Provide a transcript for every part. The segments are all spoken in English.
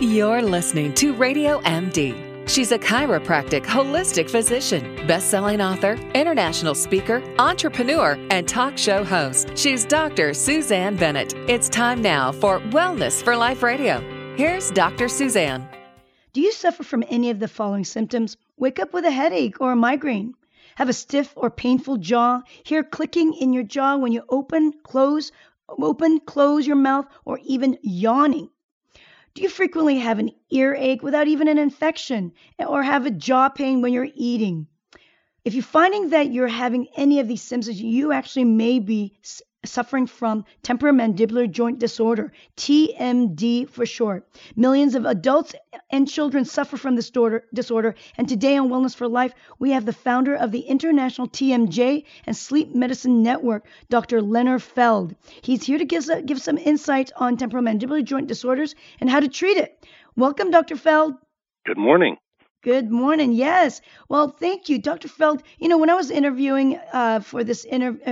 You're listening to Radio MD. She's a chiropractic holistic physician, best-selling author, international speaker, entrepreneur, and talk show host. She's Dr. Suzanne Bennett. It's time now for Wellness for Life Radio. Here's Dr. Suzanne. Do you suffer from any of the following symptoms? Wake up with a headache or a migraine. Have a stiff or painful jaw. Hear clicking in your jaw when you open, close your mouth, or even yawning. Do you frequently have an earache without even an infection, or have a jaw pain when you're eating? If you're finding that you're having any of these symptoms, you actually may be suffering from temporomandibular joint disorder, TMD for short. Millions of adults and children suffer from this disorder, and today on Wellness for Life, we have the founder of the International TMJ and Sleep Medicine Network, Dr. Leonard Feld. He's here to give some insights on temporomandibular joint disorders and how to treat it. Welcome, Dr. Feld. Good morning. Good morning. Yes. Well, thank you, Dr. Feld. You know, when I was interviewing for this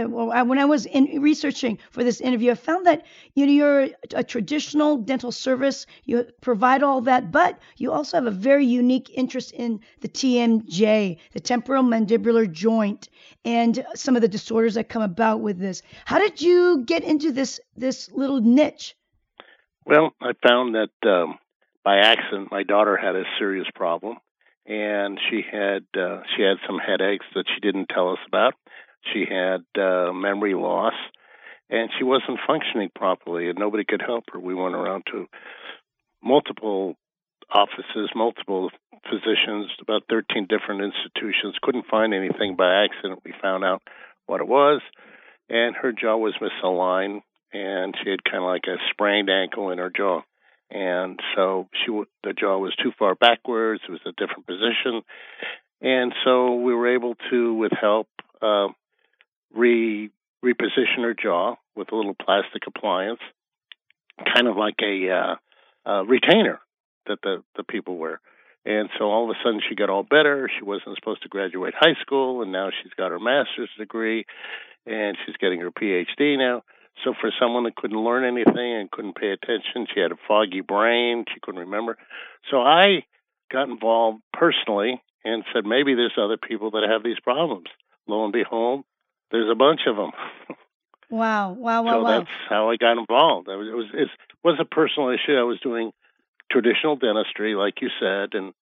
researching for this interview, I found that you're a traditional dental service. You provide all that, but you also have a very unique interest in the TMJ, the temporal mandibular joint, and some of the disorders that come about with this. How did you get into this little niche? Well, I found that by accident, my daughter had a serious problem. And she had some headaches that she didn't tell us about. She had memory loss, and she wasn't functioning properly, and nobody could help her. We went around to multiple offices, multiple physicians, about 13 different institutions, couldn't find anything. By accident, we found out what it was, and her jaw was misaligned, and she had kind of like a sprained ankle in her jaw. And so the jaw was too far backwards. It was a different position. And so we were able to, with help, reposition her jaw with a little plastic appliance, kind of like a retainer that the people wear. And so all of a sudden she got all better. She wasn't supposed to graduate high school, and now she's got her master's degree, and she's getting her PhD now. So for someone that couldn't learn anything and couldn't pay attention, she had a foggy brain, she couldn't remember. So I got involved personally and said, maybe there's other people that have these problems. Lo and behold, there's a bunch of them. Wow. So that's how I got involved. It was a personal issue. I was doing traditional dentistry, like you said, and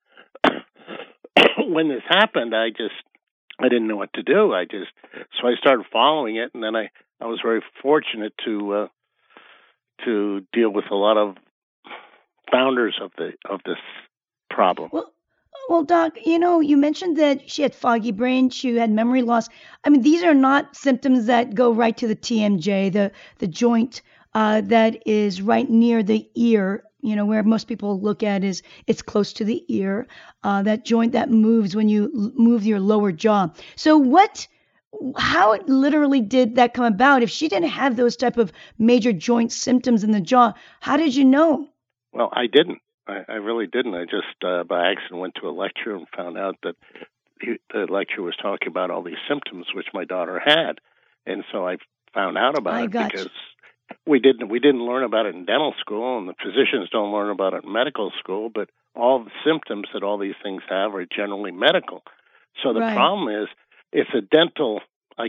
when this happened, I didn't know what to do. So I started following it, and then I was very fortunate to deal with a lot of founders of this problem. Well, Doc, you mentioned that she had foggy brain, she had memory loss. I mean, these are not symptoms that go right to the TMJ, the joint that is right near the ear. Where most people look at is it's close to the ear, that joint that moves when you move your lower jaw. So how literally did that come about? If she didn't have those type of major joint symptoms in the jaw, how did you know? Well, I didn't. I really didn't. I just by accident went to a lecture and found out that the lecturer was talking about all these symptoms which my daughter had, and so I found out about it because we didn't learn about it in dental school, and the physicians don't learn about it in medical school. But all the symptoms that all these things have are generally medical. So the problem is, it's a dental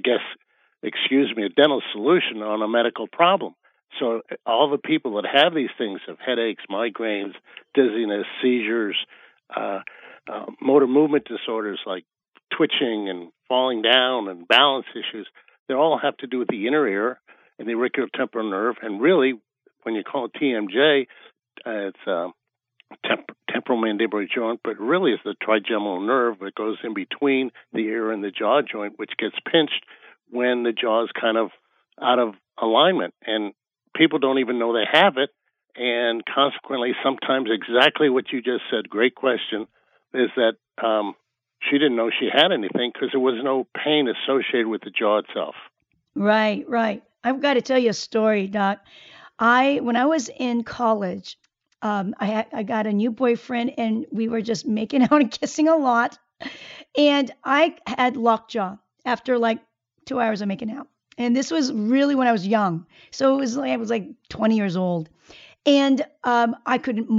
solution on a medical problem. So all the people that have these things have headaches, migraines, dizziness, seizures, motor movement disorders like twitching and falling down and balance issues, they all have to do with the inner ear and the auriculotemporal nerve. And really, when you call it TMJ, it's temporal mandibular joint, but really it's the trigeminal nerve that goes in between the ear and the jaw joint, which gets pinched when the jaw is kind of out of alignment. And people don't even know they have it. And consequently, sometimes exactly what you just said, great question, is that she didn't know she had anything because there was no pain associated with the jaw itself. Right. I've got to tell you a story, Doc. When I was in college, I got a new boyfriend, and we were just making out and kissing a lot. And I had lockjaw after like 2 hours of making out. And this was really when I was young. So I was like 20 years old. And I couldn't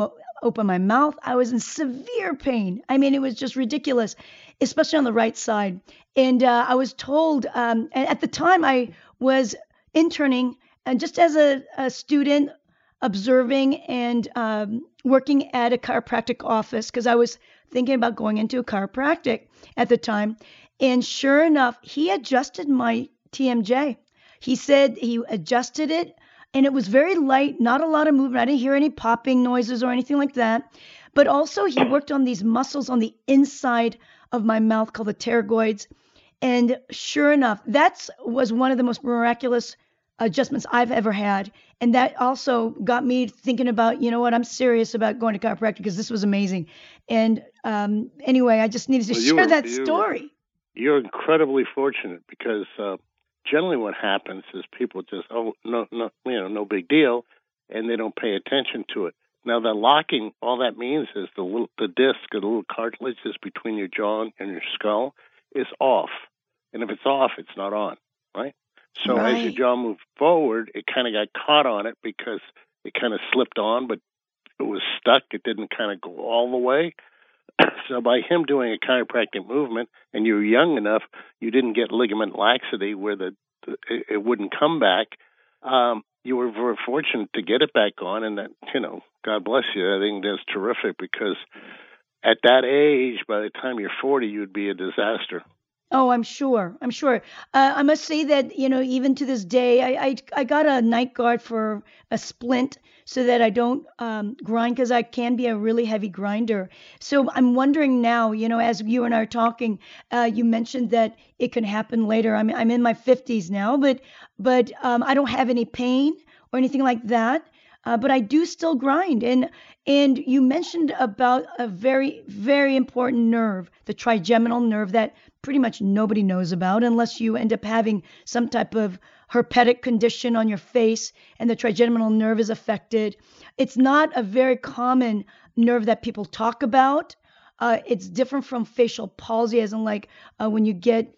open my mouth, I was in severe pain. I mean, it was just ridiculous, especially on the right side. And I was told, and at the time I was interning and just as a student observing and working at a chiropractic office because I was thinking about going into a chiropractic at the time. And sure enough, he adjusted my TMJ. He said he adjusted it and it was very light, not a lot of movement. I didn't hear any popping noises or anything like that. But also, he worked on these muscles on the inside of my mouth called the pterygoids. And sure enough, that was one of the most miraculous adjustments I've ever had. And that also got me thinking about, you know what, I'm serious about going to chiropractic because this was amazing. And anyway, I just needed to share that story. You're incredibly fortunate because generally what happens is people just, no big deal, and they don't pay attention to it. Now, the locking, all that means is the disc, the little cartilages between your jaw and your skull is off. And if it's off, it's not on, right? So as your jaw moved forward, it kind of got caught on it because it kind of slipped on, but it was stuck. It didn't kind of go all the way. So by him doing a chiropractic movement, and you were young enough, you didn't get ligament laxity where it wouldn't come back. You were very fortunate to get it back on, and that, God bless you. I think that's terrific because at that age, by the time you're 40, you'd be a disaster. Oh, I'm sure. I must say that, even to this day, I got a night guard for a splint so that I don't grind because I can be a really heavy grinder. So I'm wondering now, as you and I are talking, you mentioned that it can happen later. I'm in my 50s now, but I don't have any pain or anything like that. But I do still grind. And you mentioned about a very, very important nerve, the trigeminal nerve that pretty much nobody knows about unless you end up having some type of herpetic condition on your face and the trigeminal nerve is affected. It's not a very common nerve that people talk about. It's different from facial palsy, as in like when you get,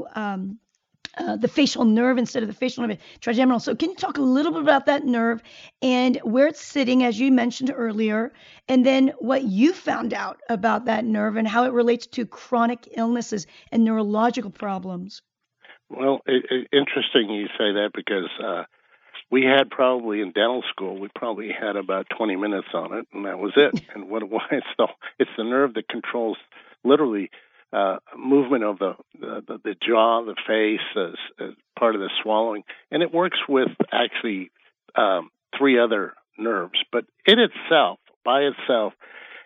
the facial nerve instead of the facial nerve, trigeminal. So can you talk a little bit about that nerve and where it's sitting, as you mentioned earlier, and then what you found out about that nerve and how it relates to chronic illnesses and neurological problems? Well, interesting you say that because we had probably in dental school, we probably had about 20 minutes on it, and that was it. And what it was, it's the nerve that controls literally movement of the jaw, the face, as part of the swallowing. And it works with actually 3 other nerves. But by itself,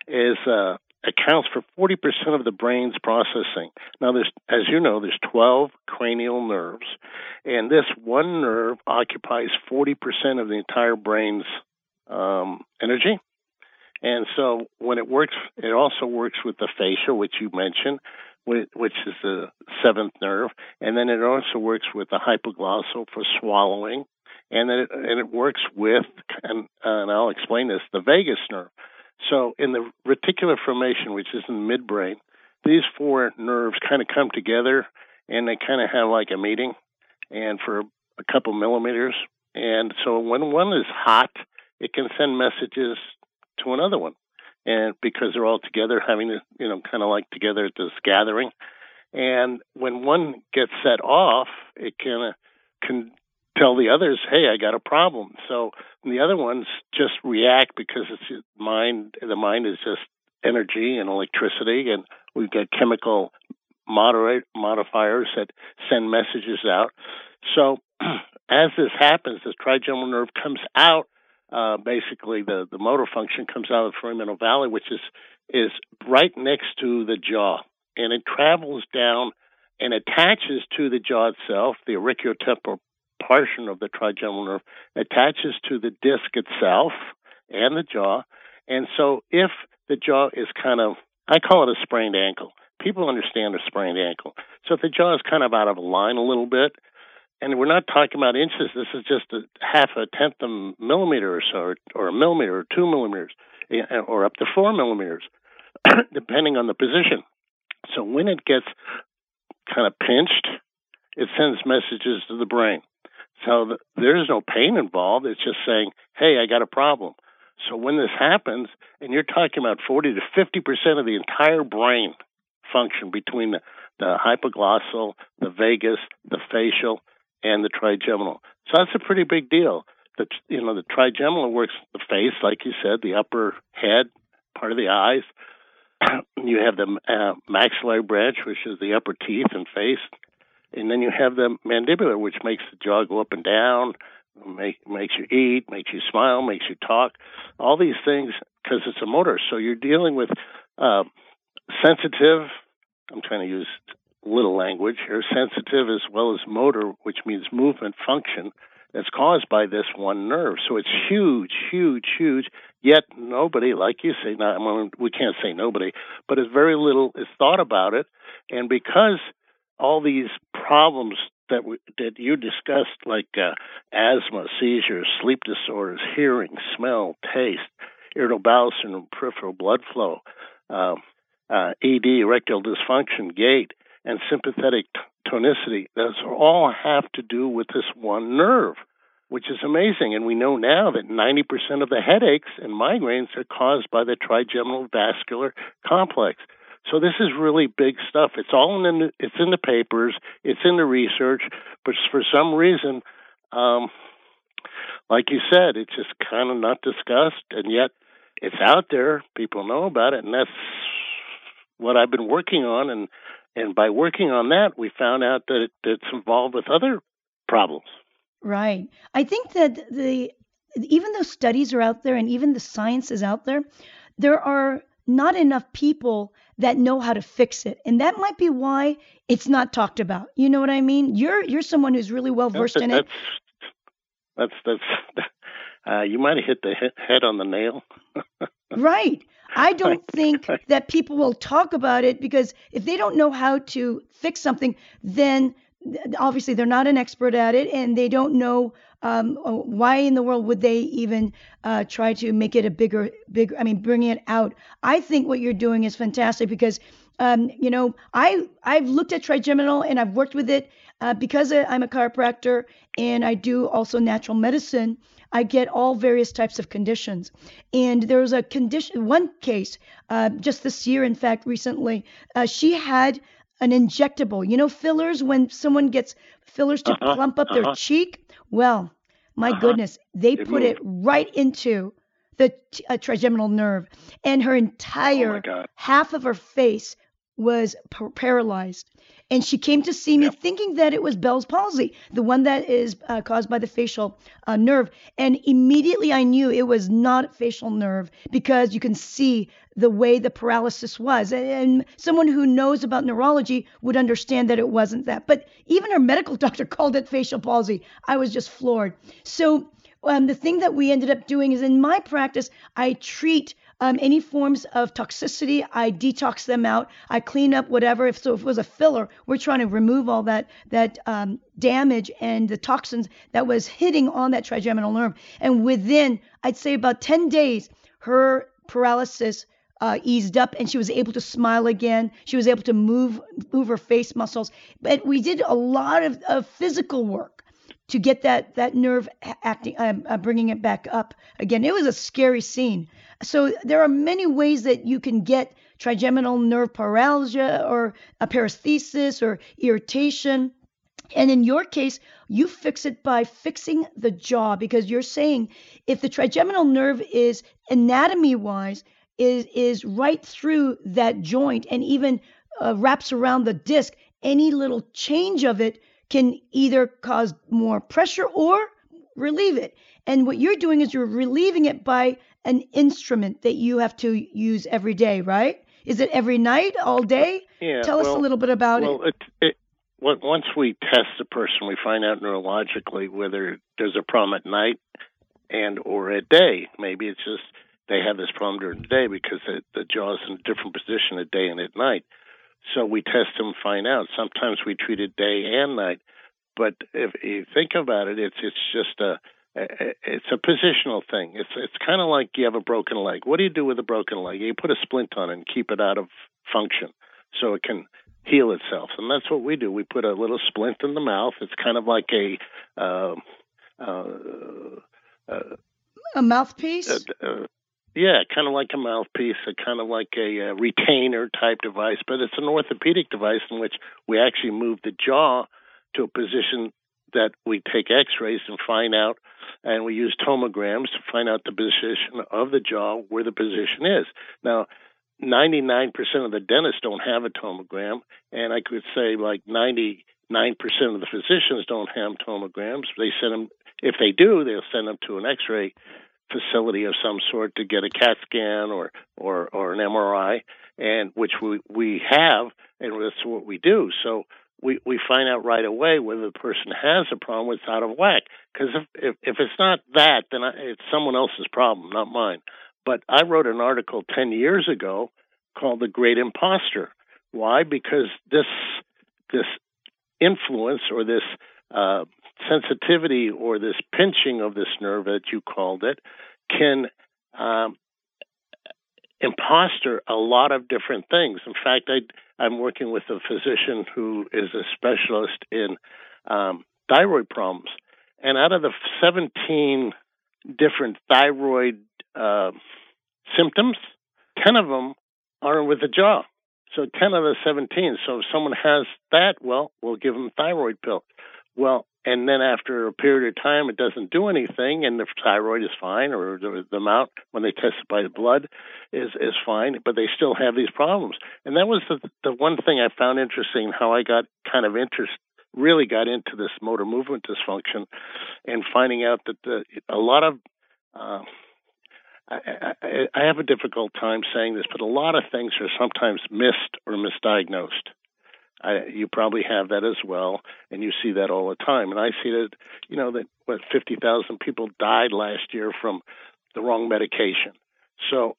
accounts for 40% of the brain's processing. Now, as you know, there's 12 cranial nerves, and this one nerve occupies 40% of the entire brain's energy. And so when it works, it also works with the facial, which you mentioned, which is the 7th nerve. And then it also works with the hypoglossal for swallowing. And then it works with, and I'll explain this, the vagus nerve. So in the reticular formation, which is in the midbrain, these 4 nerves kind of come together and they kind of have like a meeting and for a couple millimeters. And so when one is hot, it can send messages to another one, and because they're all together having to, kind of like together at this gathering. And when one gets set off, it can tell the others, hey, I got a problem. So the other ones just react because it's mind. The mind is just energy and electricity, and we've got chemical modifiers that send messages out. So as this happens, this trigeminal nerve comes out. Basically, the motor function comes out of the foraminal valley, which is right next to the jaw, and it travels down and attaches to the jaw itself. The auriciotemporal portion of the trigeminal nerve attaches to the disc itself and the jaw. And so if the jaw is kind of, I call it a sprained ankle. People understand a sprained ankle. So if the jaw is kind of out of line a little bit, and we're not talking about inches, this is just a half a tenth of a millimeter or so, or a millimeter or 2 millimeters, or up to 4 millimeters, depending on the position. So when it gets kind of pinched, it sends messages to the brain. So there's no pain involved. It's just saying, hey, I got a problem. So when this happens, and you're talking about 40 to 50% of the entire brain function between the hypoglossal, the vagus, the facial, and the trigeminal. So that's a pretty big deal. The trigeminal works the face, like you said, the upper head, part of the eyes. You have the maxillary branch, which is the upper teeth and face. And then you have the mandibular, which makes the jaw go up and down, makes you eat, makes you smile, makes you talk. All these things, because it's a motor. So you're dealing with sensitive, I'm trying to use little language here, sensitive as well as motor, which means movement function, that's caused by this one nerve. So it's huge, huge, huge, yet nobody, like you say, we can't say nobody, but it's very little is thought about it. And because all these problems that you discussed, like asthma, seizures, sleep disorders, hearing, smell, taste, irritable bowel syndrome, peripheral blood flow, ED, erectile dysfunction, gait, and sympathetic tonicity, those all have to do with this one nerve, which is amazing. And we know now that 90% of the headaches and migraines are caused by the trigeminal vascular complex. So this is really big stuff. It's all it's in the papers, it's in the research, but for some reason, like you said, it's just kind of not discussed, and yet it's out there. People know about it, and that's what I've been working on. And by working on that, we found out that it's involved with other problems. Right. I think that even though studies are out there and even the science is out there, there are not enough people that know how to fix it. And that might be why it's not talked about. You know what I mean? You're someone who's really well versed in it. That's you might have hit the head on the nail. Right. I don't think that people will talk about it, because if they don't know how to fix something, then obviously they're not an expert at it, and they don't know why in the world would they even try to make it bigger, bringing it out. I think what you're doing is fantastic, because I've looked at trigeminal and I've worked with it because I'm a chiropractor and I do also natural medicine. I get all various types of conditions. And there was one case just this year, in fact, recently, she had an injectable, fillers, when someone gets fillers to plump up their cheek. Well, my goodness, they put it right into the trigeminal nerve, and her entire half of her face was paralyzed. And she came to see me thinking that it was Bell's palsy, the one that is caused by the facial nerve. And immediately I knew it was not facial nerve, because you can see the way the paralysis was. And someone who knows about neurology would understand that it wasn't that. But even her medical doctor called it facial palsy. I was just floored. So the thing that we ended up doing is, in my practice, I treat any forms of toxicity. I detox them out. I clean up whatever. If it was a filler, we're trying to remove all that damage and the toxins that was hitting on that trigeminal nerve. And within, I'd say about 10 days, her paralysis eased up, and she was able to smile again. She was able to move her face muscles. But we did a lot of physical work to get that nerve acting, bringing it back up again. It was a scary scene. So there are many ways that you can get trigeminal nerve paralysia or a paresthesis or irritation. And in your case, you fix it by fixing the jaw, because you're saying if the trigeminal nerve is anatomy-wise is right through that joint and even wraps around the disc, any little change of it can either cause more pressure or relieve it. And what you're doing is you're relieving it by an instrument that you have to use every day, right? Is it every night, all day? Yeah. Tell us a little bit about it. Once we test the person, we find out neurologically whether there's a problem at night and or at day. Maybe it's just they have this problem during the day because the jaw is in a different position at day and at night. So we test them, find out. Sometimes we treat it day and night. But if you think about it, it's just it's a positional thing. It's kind of like you have a broken leg. What do you do with a broken leg? You put a splint on it and keep it out of function so it can heal itself. And that's what we do. We put a little splint in the mouth. It's kind of like A mouthpiece? Yeah, kind of like a mouthpiece, kind of like a retainer type device, but it's an orthopedic device in which we actually move the jaw to a position that we take x-rays and find out, and we use tomograms to find out the position of the jaw, where the position is. Now, 99% of the dentists don't have a tomogram, and I could say like 99% of the physicians don't have tomograms. They send them, if they do, they'll send them to an x-ray facility of some sort to get a CAT scan or an MRI, and which we have, and that's what we do. So we find out right away whether the person has a problem, it's out of whack. Because if it's not that, then it's someone else's problem, not mine. But I wrote an article 10 years ago called The Great Imposter. Why? Because this influence or this sensitivity or this pinching of this nerve that you called it can imposter a lot of different things. In fact, I'm working with a physician who is a specialist in thyroid problems. And out of the 17 different thyroid symptoms, 10 of them are with the jaw. So 10 of the 17. So if someone has that, well, we'll give them a thyroid pill. Well, and then after a period of time, it doesn't do anything, and the thyroid is fine, or the amount when they test it by the blood is fine, but they still have these problems. And that was the one thing I found interesting, how I got kind of really got into this motor movement dysfunction, and finding out that a lot of I have a difficult time saying this, but a lot of things are sometimes missed or misdiagnosed. You probably have that as well, and you see that all the time. And I see that, 50,000 people died last year from the wrong medication. So,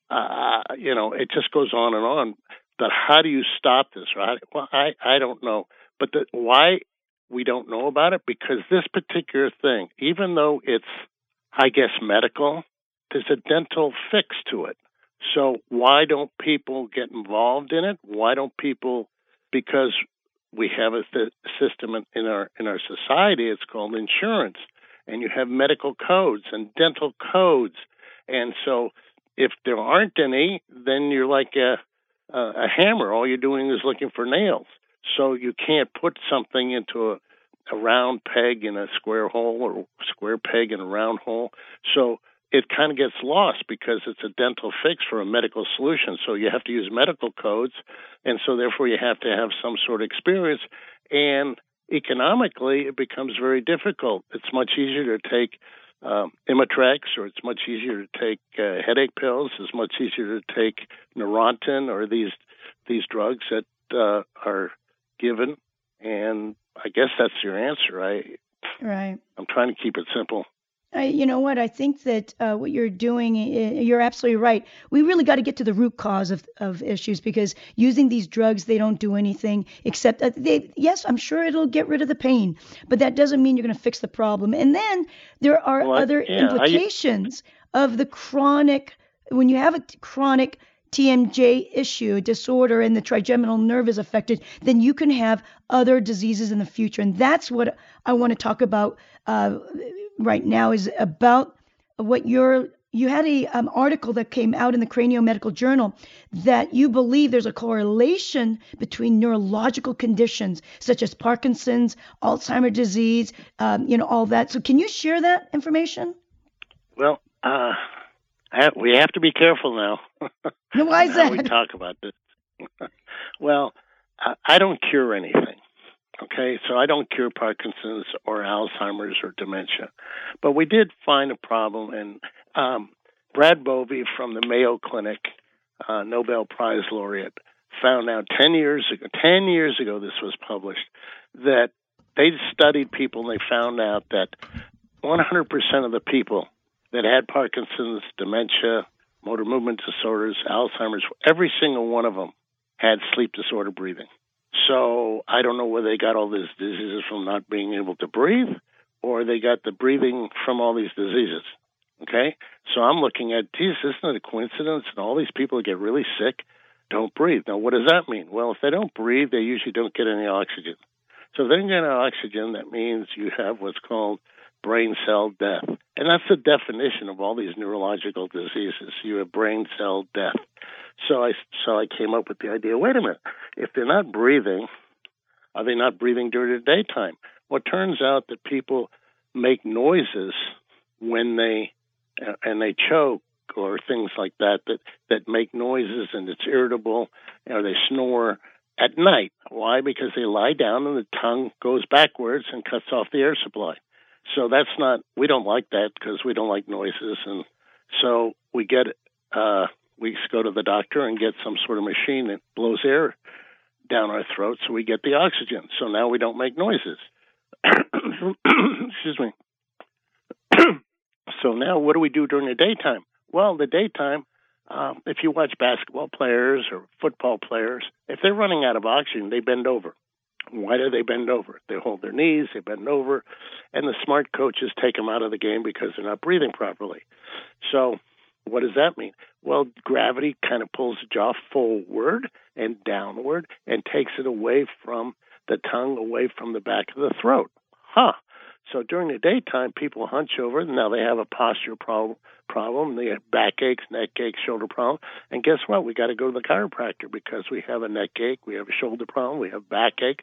it just goes on and on. But how do you stop this, right? Well, I don't know. But why we don't know about it? Because this particular thing, even though it's, I guess, medical, there's a dental fix to it. So why don't people get involved in it? Why don't people? Because we have a system in our society. It's called insurance, and you have medical codes and dental codes. And so, if there aren't any, then you're like a hammer. All you're doing is looking for nails. So you can't put something into a round peg in a square hole, or a square peg in a round hole. So it kind of gets lost because it's a dental fix for a medical solution. So you have to use medical codes, and so therefore you have to have some sort of experience. And economically, it becomes very difficult. It's much easier to take Imitrex, or it's much easier to take headache pills. It's much easier to take Neurontin or these drugs that are given. And I guess that's your answer. Right. I'm trying to keep it simple. You know what? I think that what you're doing, you're absolutely right. We really got to get to the root cause of issues, because using these drugs, they don't do anything except that yes, I'm sure it'll get rid of the pain, but that doesn't mean you're going to fix the problem. And then there are other implications of the chronic, when you have a chronic TMJ issue, a disorder, and the trigeminal nerve is affected, then you can have other diseases in the future. And that's what I want to talk about right now, is about what you had a article that came out in the Craniomedical Journal that you believe there's a correlation between neurological conditions such as Parkinson's, Alzheimer's disease, all that. So can you share that information? Well, we have to be careful now. Why is that? We talk about this. Well, I don't cure anything. Okay, so I don't cure Parkinson's or Alzheimer's or dementia. But we did find a problem, and Brad Bovee from the Mayo Clinic, Nobel Prize laureate, found out 10 years ago this was published, that they studied people, and they found out that 100% of the people that had Parkinson's, dementia, motor movement disorders, Alzheimer's, every single one of them had sleep disorder breathing. So I don't know whether they got all these diseases from not being able to breathe, or they got the breathing from all these diseases. Okay? So I'm looking at, geez, isn't it a coincidence? And all these people that get really sick don't breathe. Now, what does that mean? Well, if they don't breathe, they usually don't get any oxygen. So if they don't get any oxygen, that means you have what's called brain cell death. And that's the definition of all these neurological diseases. You have brain cell death. So I came up with the idea, wait a minute, if they're not breathing, are they not breathing during the daytime? Well, it turns out that people make noises when they choke or things like that make noises, and it's irritable, or they snore at night. Why? Because they lie down and the tongue goes backwards and cuts off the air supply. So we don't like that because we don't like noises. And so we go to the doctor and get some sort of machine that blows air down our throat so we get the oxygen. So now we don't make noises. Excuse me. So now what do we do during the daytime? Well, the daytime, if you watch basketball players or football players, if they're running out of oxygen, they bend over. Why do they bend over? They hold their knees, they bend over, and the smart coaches take them out of the game because they're not breathing properly. So what does that mean? Well, gravity kind of pulls the jaw forward and downward and takes it away from the tongue, away from the back of the throat. So during the daytime, people hunch over. Now they have a posture problem. They have backaches, neck aches, shoulder problem. And guess what? We got to go to the chiropractor because we have a neck ache, we have a shoulder problem, we have backache,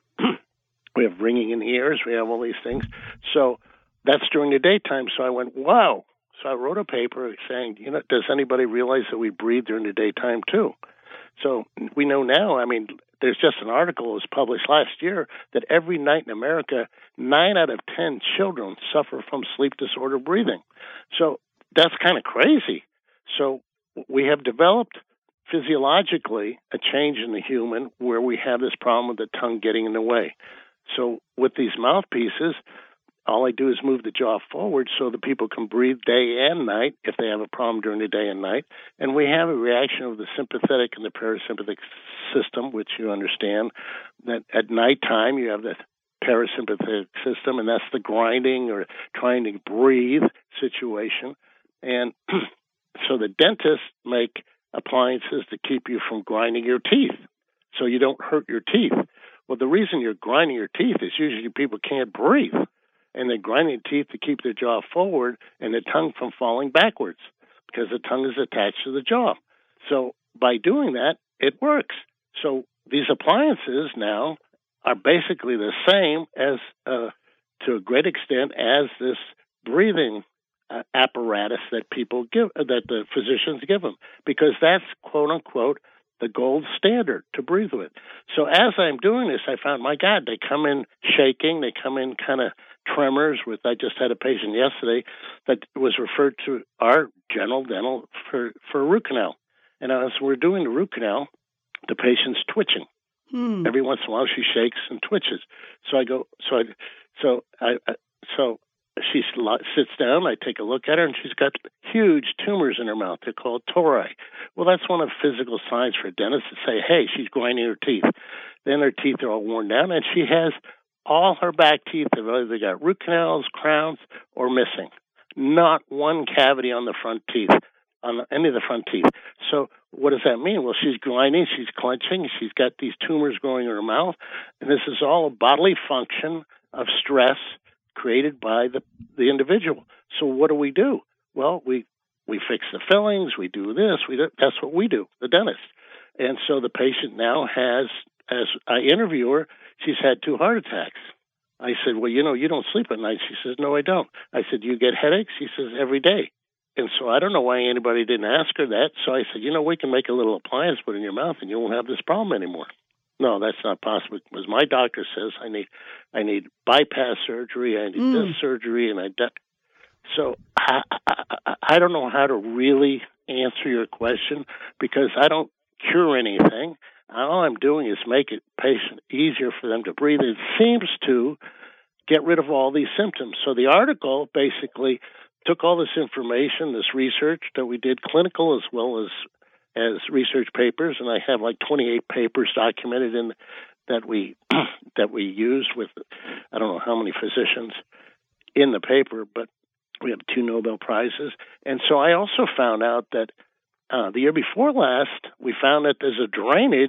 we have ringing in the ears, we have all these things. So that's during the daytime. So I went, wow. So I wrote a paper saying, does anybody realize that we breathe during the daytime too? So we know now, there's just an article that was published last year that every night in America, 9 out of 10 children suffer from sleep disorder breathing. So that's kind of crazy. So we have developed physiologically a change in the human where we have this problem with the tongue getting in the way. So with these mouthpieces, all I do is move the jaw forward so that people can breathe day and night if they have a problem during the day and night. And we have a reaction of the sympathetic and the parasympathetic system, which you understand that at nighttime you have the parasympathetic system, and that's the grinding or trying to breathe situation. And so the dentists make appliances to keep you from grinding your teeth so you don't hurt your teeth. Well, the reason you're grinding your teeth is usually people can't breathe. And they're grinding teeth to keep their jaw forward and the tongue from falling backwards because the tongue is attached to the jaw. So by doing that, it works. So these appliances now are basically the same as, to a great extent, as this breathing apparatus that people give, that the physicians give them, because that's quote unquote the gold standard to breathe with. So as I'm doing this, I found, my God, they come in shaking, they come in kind of tremors with, I just had a patient yesterday that was referred to our general dental for a root canal. And as we're doing the root canal, the patient's twitching. Every once in a while she shakes and twitches. So I go, so she sits down, I take a look at her, and she's got huge tumors in her mouth. They're called tori. Well, that's one of the physical signs for a dentist to say, hey, she's grinding her teeth. Then her teeth are all worn down, and she has all her back teeth have either got root canals, crowns, or missing. Not one cavity on the front teeth, on any of the front teeth. So what does that mean? Well, she's grinding, she's clenching, she's got these tumors growing in her mouth, and this is all a bodily function of stress created by the individual. So what do? Well, we fix the fillings, we do this, that's what we do, the dentist. And so the patient now has, as I interview her, she's had 2 heart attacks. I said, well, you don't sleep at night. She says, no, I don't. I said, you get headaches? She says, every day. And so I don't know why anybody didn't ask her that. So I said, we can make a little appliance, put in your mouth, and you won't have this problem anymore. No, that's not possible, because my doctor says I need bypass surgery, I need this surgery, and So I don't know how to really answer your question, because I don't cure anything. All I'm doing is make it patient easier for them to breathe. It seems to get rid of all these symptoms. So the article basically took all this information, this research that we did, clinical as well as research papers, and I have like 28 papers documented in that we used with I don't know how many physicians in the paper, but we have 2 Nobel Prizes. And so I also found out that the year before last, we found that there's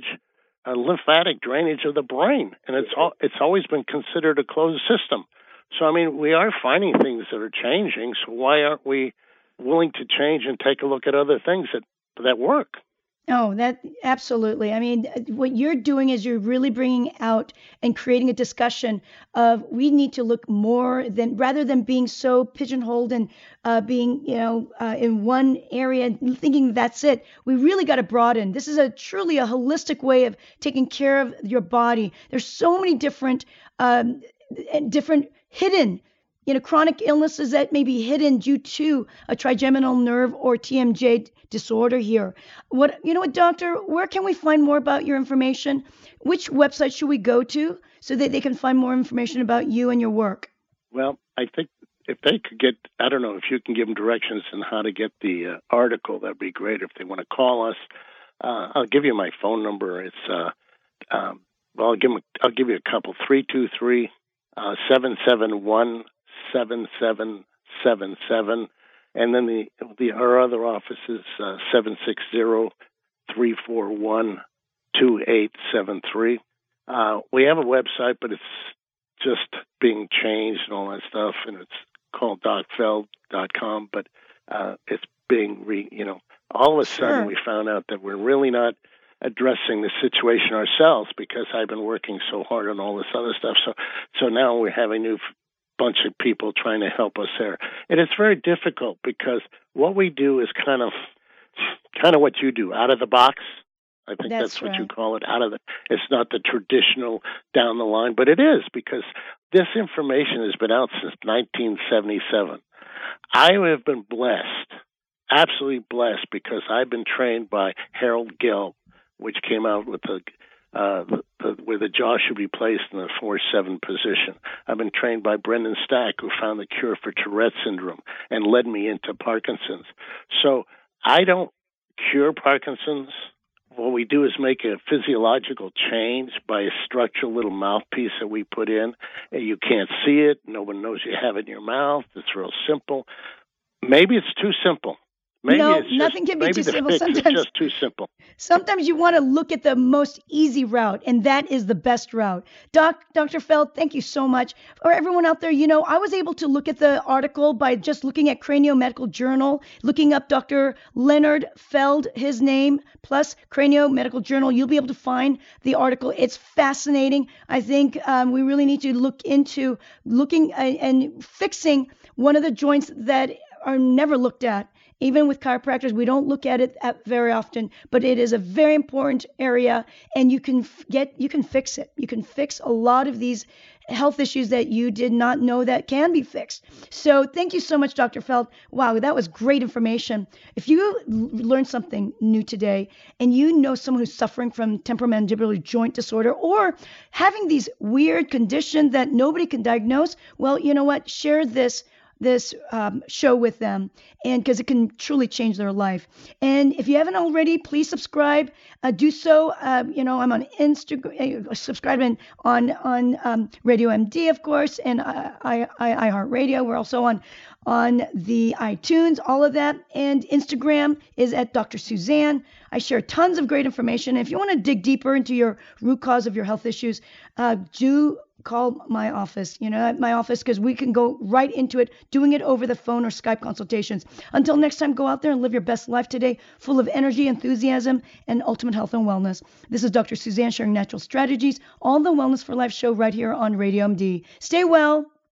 a lymphatic drainage of the brain, and it's always been considered a closed system. So, I mean, we are finding things that are changing. So why aren't we willing to change and take a look at other things that work? Oh, that absolutely. I mean, what you're doing is you're really bringing out and creating a discussion of we need to look more than rather than being so pigeonholed and being, in one area and thinking that's it. We really got to broaden. This is truly a holistic way of taking care of your body. There's so many different hidden chronic illnesses that may be hidden due to a trigeminal nerve or TMJ disorder here. What doctor, where can we find more about your information? Which website should we go to so that they can find more information about you and your work? Well, I think if they could get, I don't know if you can give them directions on how to get the article, that'd be great. If they want to call us, I'll give you my phone number. It's, I'll give you a couple, 323-771 7777, and then our other office is 760-341-2873. We have a website, but it's just being changed and all that stuff, and it's called docfeld.com, but it's being all of a sudden we found out that we're really not addressing the situation ourselves because I've been working so hard on all this other stuff. So now we have a new bunch of people trying to help us there. And it's very difficult because what we do is kind of what you do, out of the box. I think that's what you call it, it's not the traditional down the line, but it is because this information has been out since 1977. I have been blessed, absolutely blessed, because I've been trained by Harold Gill, which came out with where the jaw should be placed in the 4-7 position. I've been trained by Brendan Stack, who found the cure for Tourette syndrome and led me into Parkinson's. So I don't cure Parkinson's. What we do is make a physiological change by a structural little mouthpiece that we put in. You can't see it. No one knows you have it in your mouth. It's real simple. Maybe it's too simple. Nothing can be too simple. Sometimes it's just too simple. Sometimes you want to look at the most easy route, and that is the best route. Dr. Feld, thank you so much. For everyone out there, I was able to look at the article by just looking at Cranio Medical Journal, looking up Dr. Leonard Feld, his name, plus Cranio Medical Journal. You'll be able to find the article. It's fascinating. I think we really need to look into looking and fixing one of the joints that are never looked at. Even with chiropractors, we don't look at it very often, but it is a very important area, and you can fix it. You can fix a lot of these health issues that you did not know that can be fixed. So thank you so much, Dr. Feld. Wow, that was great information. If you learned something new today and you know someone who's suffering from temporomandibular joint disorder or having these weird conditions that nobody can diagnose, well, you know what? Share this show with them, and because it can truly change their life. And if you haven't already, please subscribe. Do so. I'm on Instagram. Subscribe on Radio MD, of course, and iHeartRadio. We're also on the iTunes, all of that. And Instagram is at Dr. Suzanne. I share tons of great information. If you want to dig deeper into your root cause of your health issues, do call my office, at my office, because we can go right into it, doing it over the phone or Skype consultations. Until next time, go out there and live your best life today, full of energy, enthusiasm, and ultimate health and wellness. This is Dr. Suzanne sharing natural strategies, on the Wellness for Life show right here on Radio MD. Stay well.